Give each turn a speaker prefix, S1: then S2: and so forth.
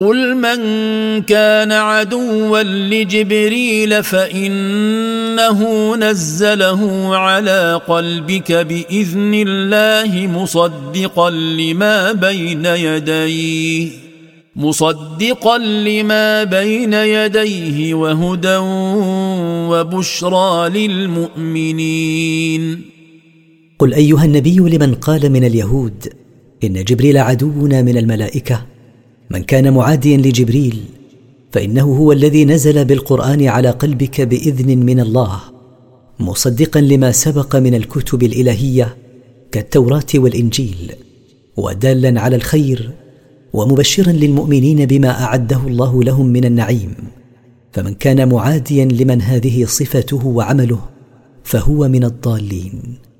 S1: قل من كان عدوا لجبريل فإنه نزله على قلبك بإذن الله مصدقا لما بين يديه وهدى وبشرى للمؤمنين.
S2: قل أيها النبي لمن قال من اليهود إن جبريل عدونا من الملائكة، من كان معاديا لجبريل فإنه هو الذي نزل بالقرآن على قلبك بإذن من الله، مصدقا لما سبق من الكتب الإلهية كالتوراة والإنجيل، ودالا على الخير ومبشرا للمؤمنين بما أعده الله لهم من النعيم. فمن كان معاديا لمن هذه صفته وعمله فهو من الضالين.